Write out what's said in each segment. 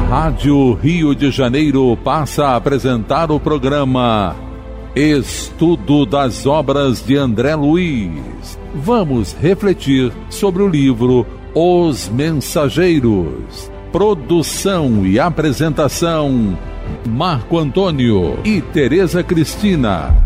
Rádio Rio de Janeiro passa a apresentar o programa Estudo das Obras de André Luiz. Vamos refletir sobre o livro Os Mensageiros. Produção e apresentação, Marco Antônio e Tereza Cristina.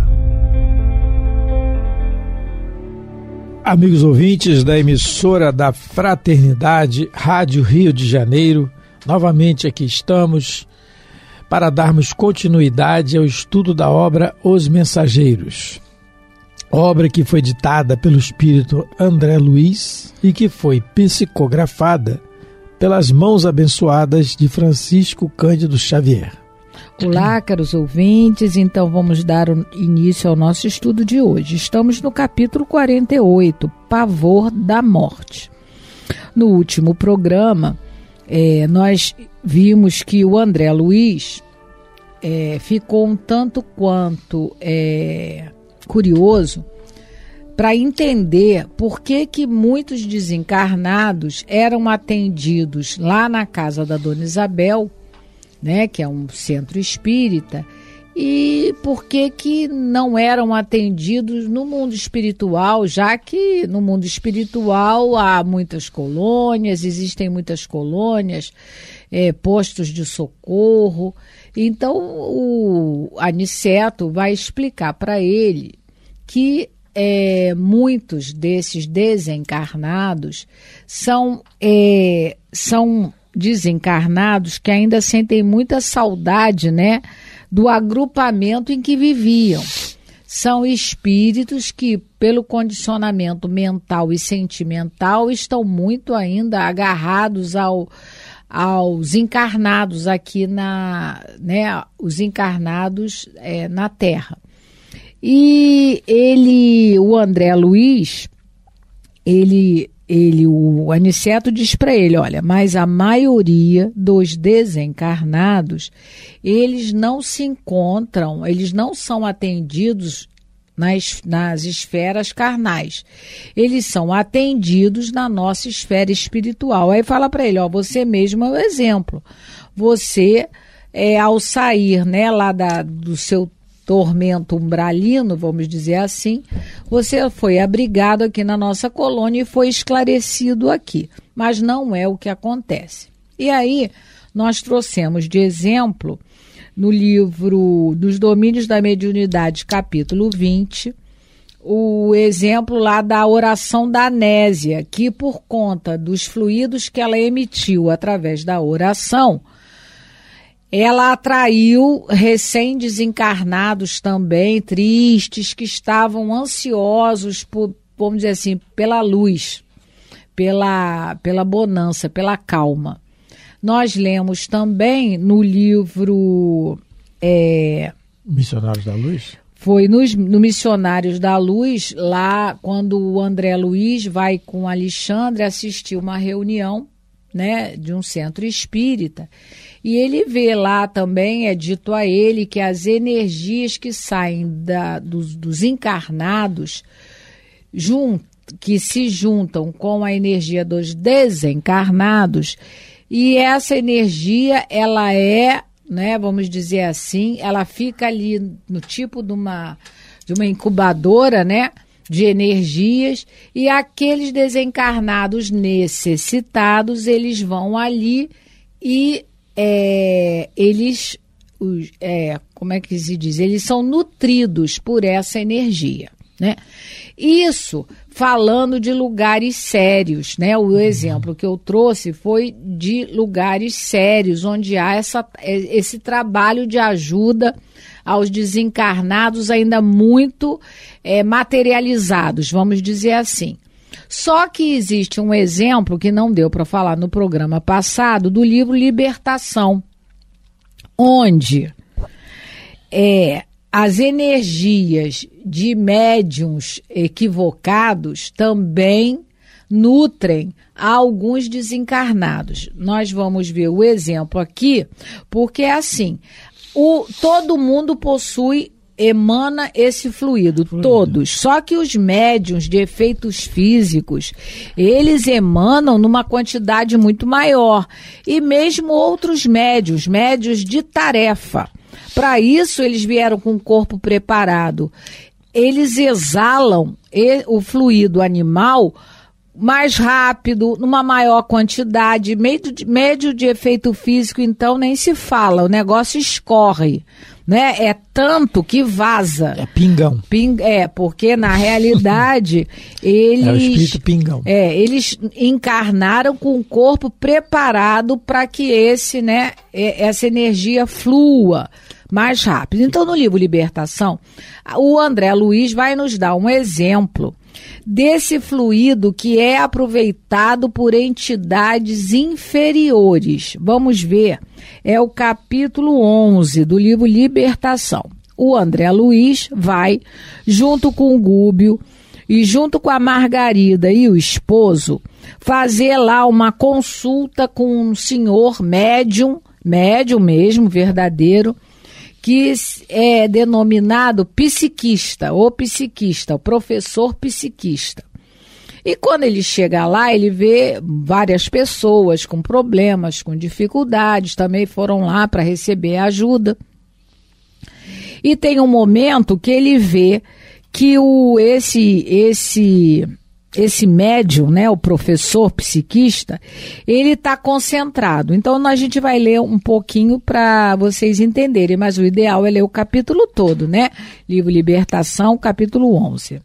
Amigos ouvintes da emissora da Fraternidade, Rádio Rio de Janeiro, novamente aqui estamos para darmos continuidade ao estudo da obra Os Mensageiros. Obra que foi ditada pelo espírito André Luiz e que foi psicografada pelas mãos abençoadas de Francisco Cândido Xavier. Olá, caros ouvintes, então vamos dar início ao nosso estudo de hoje. Estamos no capítulo 48, Pavor da Morte. No último programa, nós vimos que o André Luiz ficou um tanto quanto curioso para entender por que muitos desencarnados eram atendidos lá na casa da Dona Isabel, né, que é um centro espírita, e por que não eram atendidos no mundo espiritual, já que no mundo espiritual há muitas colônias, existem muitas colônias, postos de socorro. Então o Aniceto vai explicar para ele que muitos desses desencarnados são desencarnados que ainda sentem muita saudade, né, do agrupamento em que viviam. São espíritos que, pelo condicionamento mental e sentimental, estão muito ainda agarrados aos encarnados aqui os encarnados na Terra. E o André Luiz, o Aniceto diz para ele, olha, mas a maioria dos desencarnados, eles não se encontram, eles não são atendidos nas esferas carnais. Eles são atendidos na nossa esfera espiritual. Aí fala para ele, você mesmo é o exemplo. Você, ao sair, né, lá do seu tormento umbralino, vamos dizer assim, você foi abrigado aqui na nossa colônia e foi esclarecido aqui, mas não é o que acontece. E aí, nós trouxemos de exemplo, no livro dos Domínios da Mediunidade, capítulo 20, o exemplo lá da oração da Anésia, que por conta dos fluidos que ela emitiu através da oração, ela atraiu recém-desencarnados também, tristes, que estavam ansiosos por, vamos dizer assim, pela luz, pela bonança, pela calma. Nós lemos também no livro... Missionários da Luz? Foi no Missionários da Luz, lá quando o André Luiz vai com Alexandre assistir uma reunião, né, de um centro espírita, e ele vê lá também, é dito a ele que as energias que saem dos encarnados, que se juntam com a energia dos desencarnados, e essa energia, ela né, vamos dizer assim, ela fica ali no tipo de uma incubadora, né, de energias, e aqueles desencarnados necessitados, eles vão ali e como é que se diz? Eles são nutridos por essa energia, né? Isso falando de lugares sérios, né? O exemplo que eu trouxe foi de lugares sérios, onde há esse trabalho de ajuda aos desencarnados ainda muito materializados, vamos dizer assim. Só que existe um exemplo que não deu para falar no programa passado, do livro Libertação, onde as energias de médiuns equivocados também nutrem a alguns desencarnados. Nós vamos ver o exemplo aqui, porque é assim, todo mundo possui emana esse fluido, todos. Só que os médiuns de efeitos físicos, eles emanam numa quantidade muito maior. E mesmo outros médiuns de tarefa. Para isso, eles vieram com o corpo preparado. Eles exalam o fluido animal mais rápido, numa maior quantidade. Médio de efeito físico, então, nem se fala. O negócio escorre. Né? É tanto que vaza. É pingão. Porque na realidade eles... É o espírito pingão. Eles encarnaram com o corpo preparado para que essa energia flua mais rápido. Então, no livro Libertação, o André Luiz vai nos dar um exemplo desse fluido que é aproveitado por entidades inferiores. Vamos ver, é o capítulo 11 do livro Libertação. O André Luiz vai, junto com o Gúbio e junto com a Margarida e o esposo, fazer lá uma consulta com um senhor médium mesmo, verdadeiro, que é denominado psiquista, o professor psiquista. E quando ele chega lá, ele vê várias pessoas com problemas, com dificuldades, também foram lá para receber ajuda. E tem um momento que ele vê que esse médium, né, o professor psiquista, ele está concentrado. Então, a gente vai ler um pouquinho para vocês entenderem, mas o ideal é ler o capítulo todo, né? Livro Libertação, capítulo 11.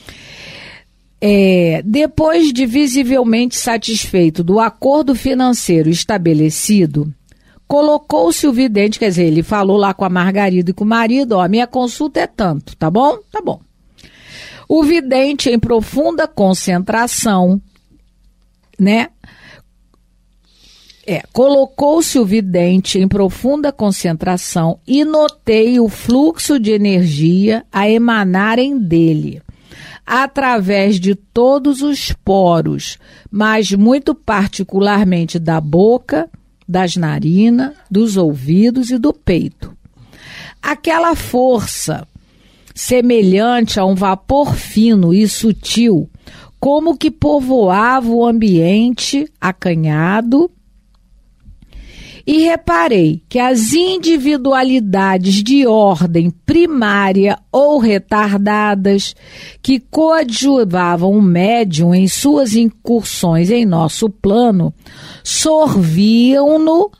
Depois de visivelmente satisfeito do acordo financeiro estabelecido, colocou-se o vidente, quer dizer, ele falou lá com a Margarida e com o marido, minha consulta é tanto, tá bom? Tá bom. O vidente, em profunda concentração, né? Colocou-se o vidente em profunda concentração e notei o fluxo de energia a emanarem dele, através de todos os poros, mas muito particularmente da boca, das narinas, dos ouvidos e do peito. Aquela força semelhante a um vapor fino e sutil, como que povoava o ambiente acanhado, e reparei que as individualidades de ordem primária ou retardadas que coadjuvavam o médium em suas incursões em nosso plano sorviam-na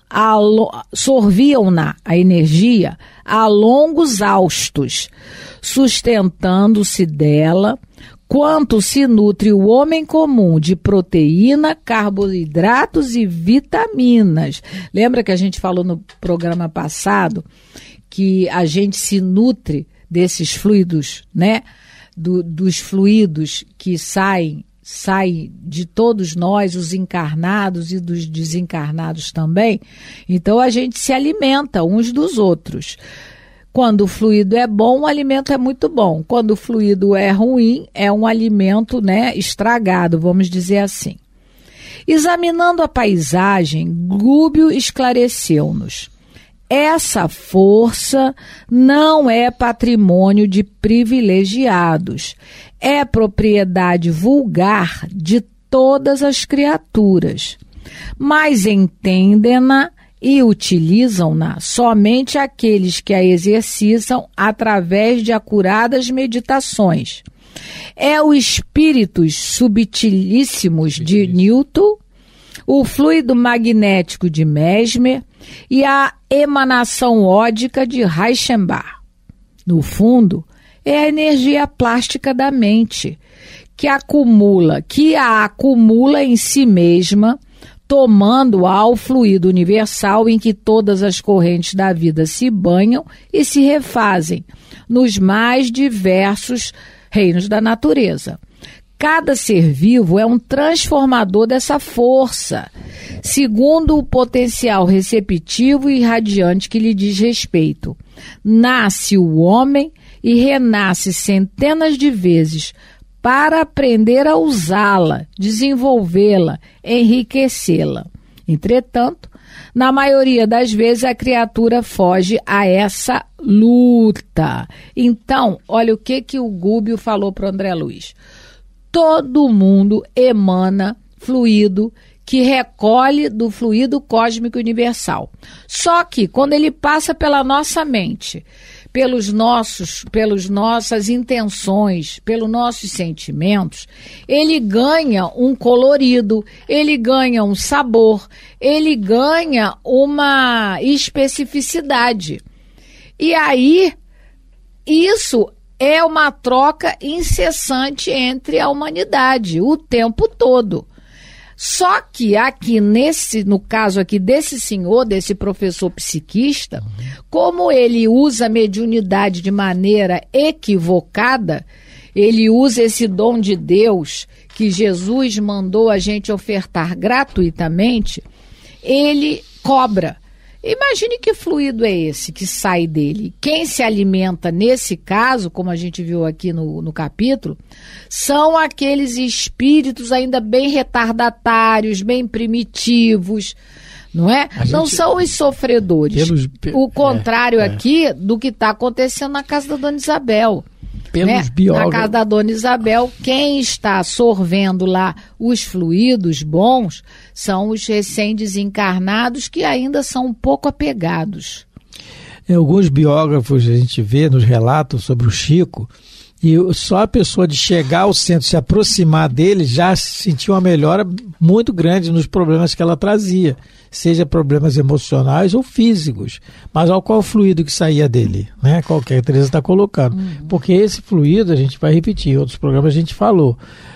a energia a longos haustos, sustentando-se dela, quanto se nutre o homem comum de proteína, carboidratos e vitaminas. Lembra que a gente falou no programa passado que a gente se nutre desses fluidos, né? Dos fluidos que saem de todos nós, os encarnados e dos desencarnados também. Então a gente se alimenta uns dos outros. Quando o fluido é bom, o alimento é muito bom. Quando o fluido é ruim, é um alimento, né, estragado, vamos dizer assim. Examinando a paisagem, Gúbio esclareceu-nos. Essa força não é patrimônio de privilegiados, é propriedade vulgar de todas as criaturas, mas entendem-na e utilizam-na somente aqueles que a exercitam através de acuradas meditações. É o espíritos subtilíssimos de Newton, o fluido magnético de Mesmer e a emanação ódica de Reichenbach. No fundo, é a energia plástica da mente, que a acumula em si mesma, tomando ao fluido universal em que todas as correntes da vida se banham e se refazem, nos mais diversos reinos da natureza. Cada ser vivo é um transformador dessa força, segundo o potencial receptivo e irradiante que lhe diz respeito. Nasce o homem e renasce centenas de vezes para aprender a usá-la, desenvolvê-la, enriquecê-la. Entretanto, na maioria das vezes a criatura foge a essa luta. Então, olha o que o Gúbio falou para o André Luiz. Todo mundo emana fluido que recolhe do fluido cósmico universal. Só que quando ele passa pela nossa mente, pelas nossas intenções, pelos nossos sentimentos, ele ganha um colorido, ele ganha um sabor, ele ganha uma especificidade. E aí, isso é uma troca incessante entre a humanidade, o tempo todo. Só que aqui no caso aqui desse senhor, desse professor psiquista, como ele usa a mediunidade de maneira equivocada, ele usa esse dom de Deus que Jesus mandou a gente ofertar gratuitamente, ele cobra. Imagine que fluido é esse que sai dele. Quem se alimenta nesse caso, como a gente viu aqui no capítulo, são aqueles espíritos ainda bem retardatários, bem primitivos, não é? Não são os sofredores. O contrário aqui do que está acontecendo na casa da Dona Isabel. Na casa da Dona Isabel, quem está sorvendo lá os fluidos bons são os recém-desencarnados que ainda são um pouco apegados. Alguns biógrafos a gente vê nos relatos sobre o Chico, e só a pessoa de chegar ao centro, se aproximar dele, já sentiu uma melhora muito grande nos problemas que ela trazia, seja problemas emocionais ou físicos. Mas olha qual o fluido que saía dele, né? Qual que a Teresa está colocando. Porque esse fluido, a gente vai repetir, em outros programas a gente falou.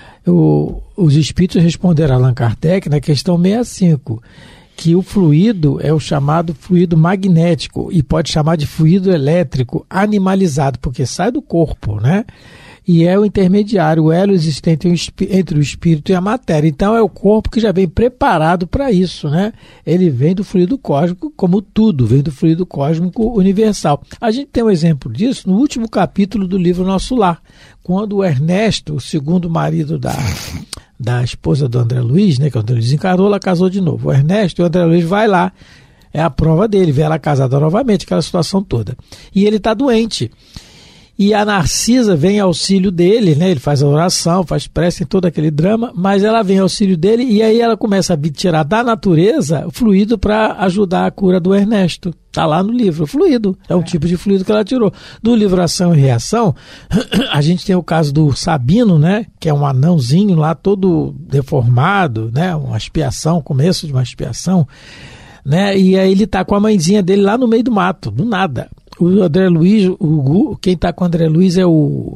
Os espíritos responderam a Allan Kardec na questão 65, que o fluido é o chamado fluido magnético e pode chamar de fluido elétrico animalizado, porque sai do corpo, né? E é o intermediário, o elo existente entre o espírito e a matéria. Então é o corpo que já vem preparado para isso, né? Ele vem do fluido cósmico, como tudo, vem do fluido cósmico universal. A gente tem um exemplo disso no último capítulo do livro Nosso Lar, quando o Ernesto, o segundo marido da esposa do André Luiz, né, que o André Luiz encarnou, ela casou de novo. O Ernesto e o André Luiz vai lá, é a prova dele, vê ela casada novamente, aquela situação toda. E ele está doente. E a Narcisa vem ao auxílio dele, né? Ele faz a oração, faz prece, tem todo aquele drama, mas ela vem ao auxílio dele e aí ela começa a tirar da natureza o fluido para ajudar a cura do Ernesto. Está lá no livro, o fluido. É um tipo de fluido que ela tirou. Do livro Ação e Reação, a gente tem o caso do Sabino, né? Que é um anãozinho lá todo deformado, né? Uma expiação, começo de uma expiação, né? E aí ele está com a mãezinha dele lá no meio do mato, do nada. O André Luiz, quem está com o André Luiz é o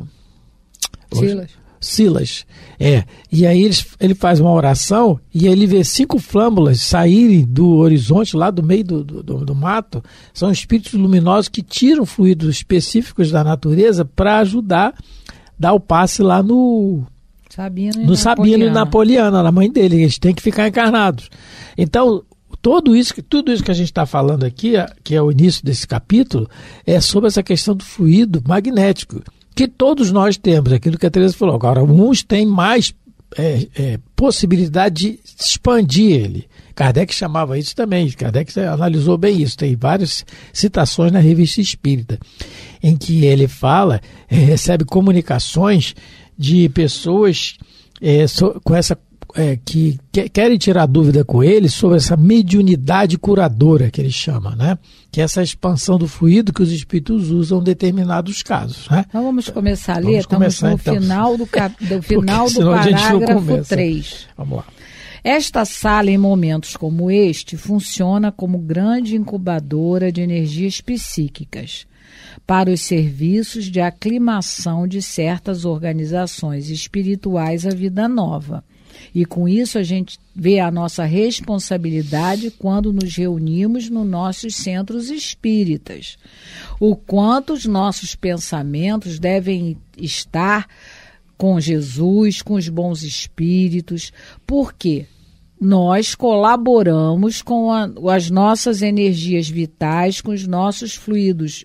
Silas. E aí ele faz uma oração e aí ele vê 5 flâmulas saírem do horizonte, lá do meio do mato. São espíritos luminosos que tiram fluidos específicos da natureza para ajudar, dar o passe lá no Sabino e Napoleana, na mãe dele. Eles têm que ficar encarnados. Então, tudo isso que a gente está falando aqui, que é o início desse capítulo, é sobre essa questão do fluido magnético, que todos nós temos, aquilo que a Teresa falou. Agora, uns têm mais possibilidade de expandir ele. Kardec chamava isso também, Kardec analisou bem isso, tem várias citações na Revista Espírita, em que ele fala, recebe comunicações de pessoas com essa que querem tirar dúvida com ele sobre essa mediunidade curadora que ele chama, né? Que é essa expansão do fluido que os espíritos usam em determinados casos, né? Então vamos começar a ler, estamos no final do parágrafo 3. Vamos lá. Esta sala, em momentos como este, funciona como grande incubadora de energias psíquicas para os serviços de aclimação de certas organizações espirituais à vida nova. E com isso a gente vê a nossa responsabilidade quando nos reunimos nos nossos centros espíritas. O quanto os nossos pensamentos devem estar com Jesus, com os bons espíritos, porque nós colaboramos com as nossas energias vitais, com os nossos fluidos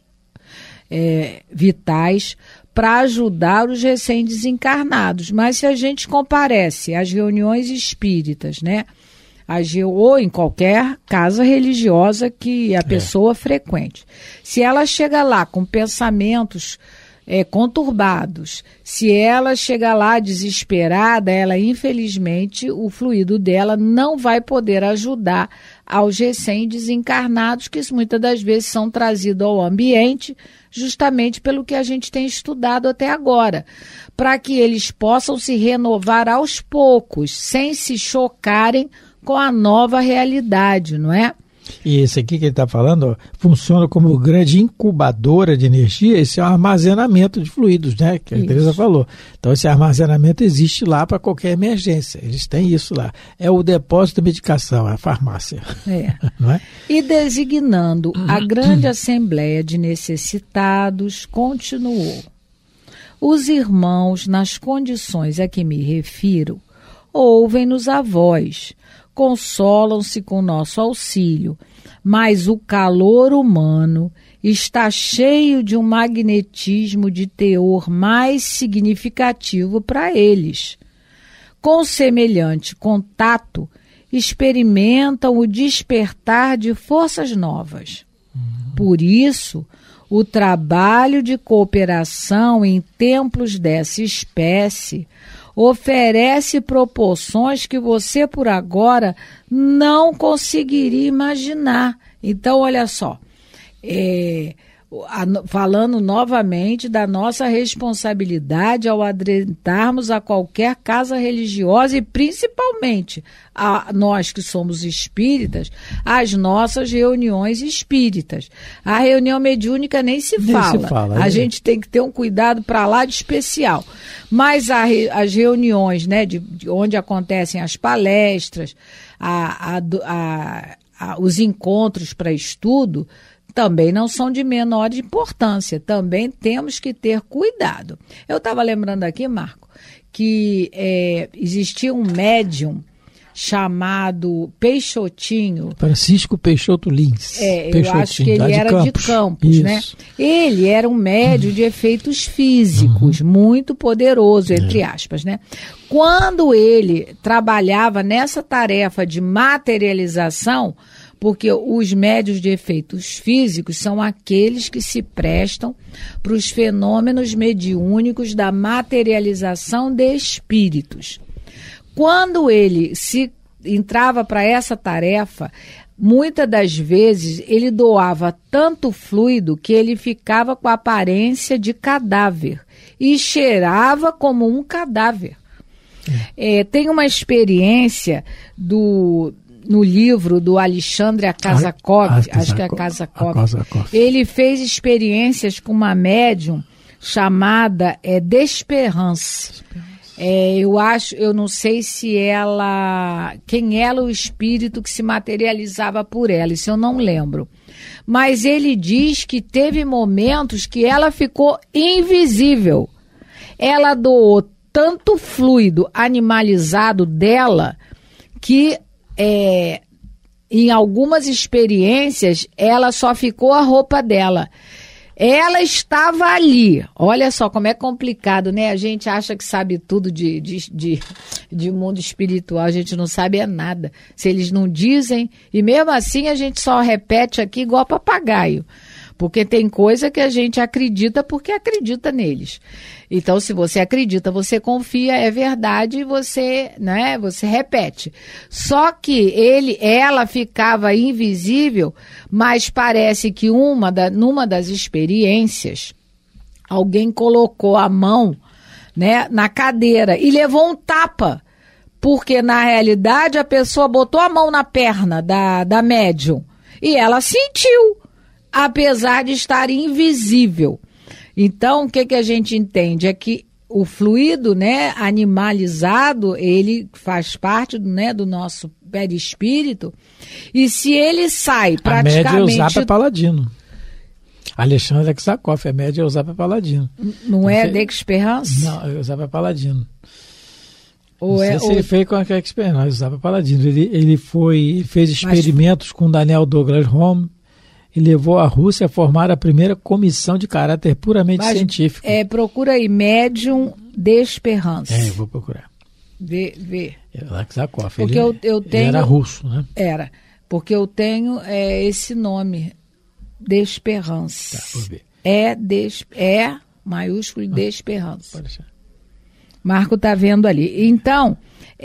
vitais, para ajudar os recém-desencarnados. Mas se a gente comparece às reuniões espíritas, né, ou em qualquer casa religiosa que a pessoa frequente. Se ela chega lá com pensamentos conturbados, se ela chega lá desesperada, ela infelizmente, o fluido dela não vai poder ajudar aos recém-desencarnados, que muitas das vezes são trazidos ao ambiente justamente pelo que a gente tem estudado até agora, para que eles possam se renovar aos poucos, sem se chocarem com a nova realidade, não é? E esse aqui que ele está falando, funciona como grande incubadora de energia. Esse é um armazenamento de fluidos, né? Que a Teresa falou. Então, esse armazenamento existe lá para qualquer emergência. Eles têm isso lá. É o depósito de medicação, a farmácia. Não é? E designando a grande assembleia de necessitados, continuou. Os irmãos, nas condições a que me refiro, ouvem-nos a voz, consolam-se com nosso auxílio, mas o calor humano está cheio de um magnetismo de teor mais significativo para eles. Com semelhante contato, experimentam o despertar de forças novas. Por isso, o trabalho de cooperação em templos dessa espécie oferece proporções que você, por agora, não conseguiria imaginar. Então, olha só, falando novamente da nossa responsabilidade ao adentrarmos a qualquer casa religiosa e principalmente a nós que somos espíritas, as nossas reuniões espíritas. A reunião mediúnica nem se fala. A gente tem que ter um cuidado para lá de especial. Mas as reuniões, né, de onde acontecem as palestras, os encontros para estudo, também não são de menor importância, também temos que ter cuidado. Eu estava lembrando aqui, Marco, que existia um médium chamado Peixotinho. Francisco Peixoto Lins. Eu acho que ele era de Campos, né? Ele era um médium de efeitos físicos, muito poderoso, entre aspas, né? Quando ele trabalhava nessa tarefa de materialização, porque os médiuns de efeitos físicos são aqueles que se prestam para os fenômenos mediúnicos da materialização de espíritos. Quando ele se entrava para essa tarefa, muitas das vezes ele doava tanto fluido que ele ficava com a aparência de cadáver e cheirava como um cadáver. Tem uma experiência no livro do Alexandre Akasakov, acho que é Akasakov, ele fez experiências com uma médium chamada Desperance. Eu não sei se quem era o espírito que se materializava por ela, isso eu não lembro. Mas ele diz que teve momentos que ela ficou invisível. Ela doou tanto fluido animalizado dela que em algumas experiências ela só ficou a roupa dela. Ela estava ali. Olha só como é complicado, né? A gente acha que sabe tudo de mundo espiritual, a gente não sabe nada. Se eles não dizem, e mesmo assim a gente só repete aqui igual papagaio. Porque tem coisa que a gente acredita porque acredita neles. Então, se você acredita, você confia, é verdade, você repete. Só que ela ficava invisível, mas parece que numa das experiências, alguém colocou a mão, né, na cadeira e levou um tapa. Porque, na realidade, a pessoa botou a mão na perna da médium e ela sentiu, apesar de estar invisível. Então, o que a gente entende? É que o fluido, né, animalizado, ele faz parte, né, do nosso perispírito, e se ele sai praticamente... A média é usar para Paladino. Alexandre Akasakov, a média é usar para Paladino. Não é Desperance? Não, é usar para Paladino. Não sei se ele fez com a Experience, não, usava para Paladino. Ele fez experimentos com Daniel Douglas Home, e levou a Rússia a formar a primeira comissão de caráter puramente científico. Procura aí, médium Desperance. Eu vou procurar. Vê. Zakharov. Porque eu tenho... Ele era russo, né? Era. Porque eu tenho esse nome, Desperance. Tá, vou ver. Maiúsculo Desperance. Pode deixar. Marco está vendo ali. Então,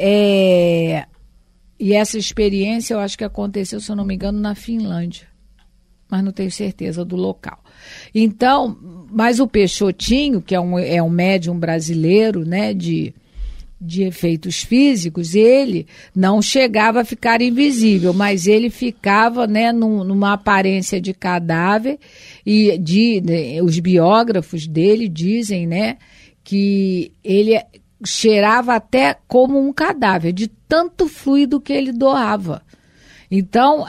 e essa experiência eu acho que aconteceu, se eu não me engano, na Finlândia. Mas não tenho certeza do local. Então, mas o Peixotinho, que é um médium brasileiro, né, de efeitos físicos, ele não chegava a ficar invisível, mas ele ficava, né, numa aparência de cadáver, e os biógrafos dele dizem, né, que ele cheirava até como um cadáver, de tanto fluido que ele doava. Então,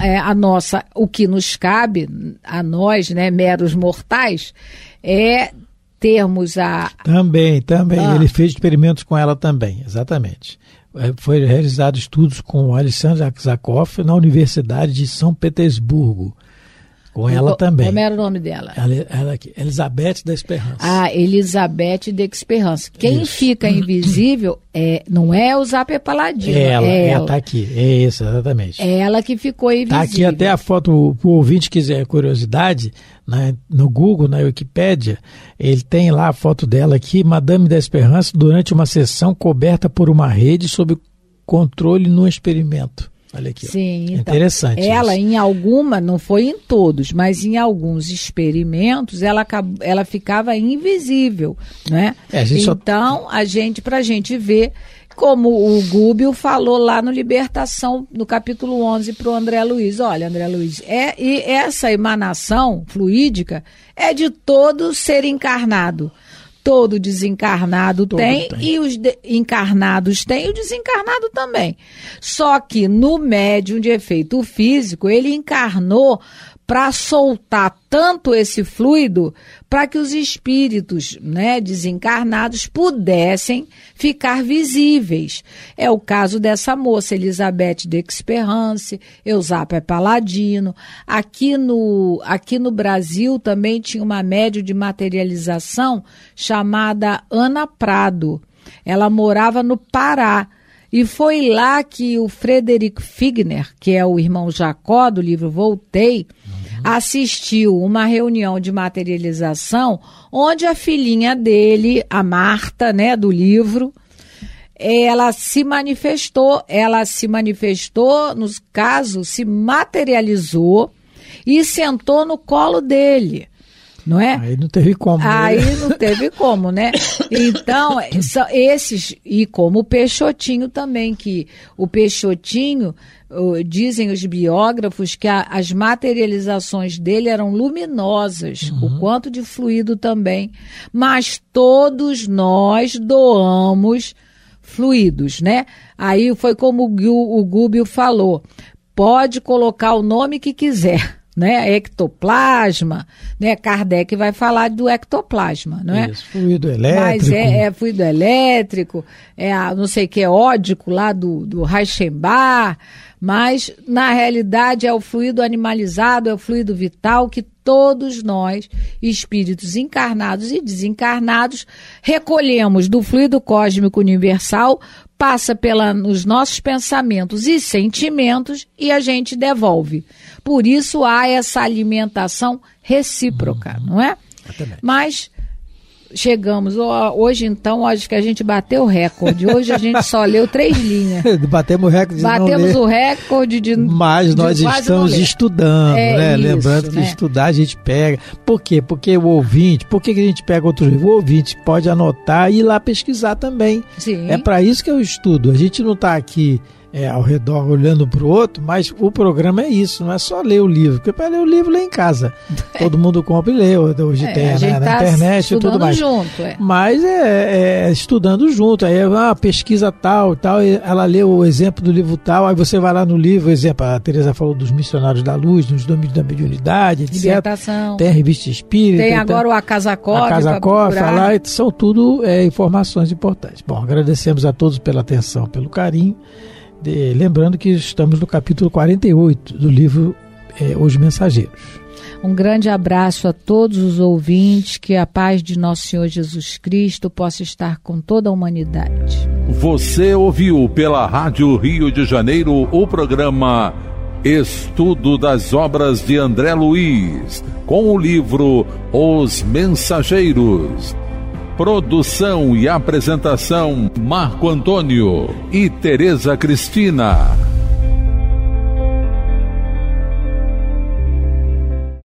o que nos cabe, a nós, né, meros mortais, é termos a... Também. Ele fez experimentos com ela também, exatamente. Foi realizado estudos com o Alexander Zakharov na Universidade de São Petersburgo. Com ela também. Como era o nome dela? Ela aqui, Elizabeth Desperance. Elizabeth Desperance. Quem isso. Fica invisível não é o Zap Paladino. Ela está aqui. É isso, exatamente. É ela que ficou invisível. Está aqui até a foto, para o ouvinte quiser curiosidade, no Google, na Wikipédia, ele tem lá a foto dela aqui, Madame Desperance, durante uma sessão coberta por uma rede sob controle no experimento. Olha aqui. Sim, então, interessante. Ela, isso. em alguma, não foi em todos, mas em alguns experimentos, ela ficava invisível, né? Então, pra gente ver, como o Gúbio falou lá no Libertação, no capítulo 11, para o André Luiz. Olha, André Luiz, e essa emanação fluídica é de todo ser encarnado. Todo desencarnado tem, e os encarnados têm, e o desencarnado também. Só que no médium de efeito físico, ele encarnou para soltar tanto esse fluido para que os espíritos, né, desencarnados pudessem ficar visíveis. É o caso dessa moça, Elizabeth Desperance, Eusapia Paladino. Aqui no Brasil também tinha uma médium de materialização chamada Ana Prado. Ela morava no Pará. E foi lá que o Frederick Figner, que é o irmão Jacó do livro Voltei, assistiu uma reunião de materialização onde a filhinha dele, a Marta, né, do livro, ela se manifestou, no caso, se materializou e sentou no colo dele. Não é? Aí não teve como. Né? Então, esses, e como o Peixotinho também, que o Peixotinho, dizem os biógrafos que as materializações dele eram luminosas, o quanto de fluido também, mas todos nós doamos fluidos, né? Aí foi como o Gúbio falou, pode colocar o nome que quiser, né? Ectoplasma, né? Kardec vai falar do ectoplasma, não é? Isso, fluido elétrico. Mas é fluido elétrico, não sei o que, ódico lá do Reichenbach, mas na realidade é o fluido animalizado, é o fluido vital que todos nós, espíritos encarnados e desencarnados, recolhemos do fluido cósmico universal, passa nos nossos pensamentos e sentimentos e a gente devolve. Por isso há essa alimentação recíproca, não é? Exatamente. Mas chegamos, hoje então, acho que a gente bateu o recorde. Hoje a gente só leu 3 linhas. Batemos o recorde de Mas nós estamos estudando, né? Isso, lembrando que né? estudar a gente pega. Por quê? Porque o ouvinte, por que a gente pega outro livro? O ouvinte pode anotar e ir lá pesquisar também. Sim. É para isso que eu estudo. A gente não está aqui ao redor olhando para o outro, mas o programa é isso, não é só ler o livro, porque para ler o livro lê em casa, todo mundo compra e lê, hoje tem na internet e tudo mais, junto, mas estudando junto, aí pesquisa tal, ela lê o exemplo do livro tal, aí você vai lá no livro, exemplo, a Teresa falou dos missionários da luz, dos domínios da mediunidade, etc. Libertação. Tem a revista Espírita, tem agora o Acasacoff, são tudo informações importantes. Bom, agradecemos a todos pela atenção, pelo carinho. Lembrando que estamos no capítulo 48 do livro Os Mensageiros. Um grande abraço a todos os ouvintes, que a paz de nosso Senhor Jesus Cristo possa estar com toda a humanidade. Você ouviu pela Rádio Rio de Janeiro o programa Estudo das Obras de André Luiz, com o livro Os Mensageiros. Produção e apresentação Marco Antônio e Tereza Cristina.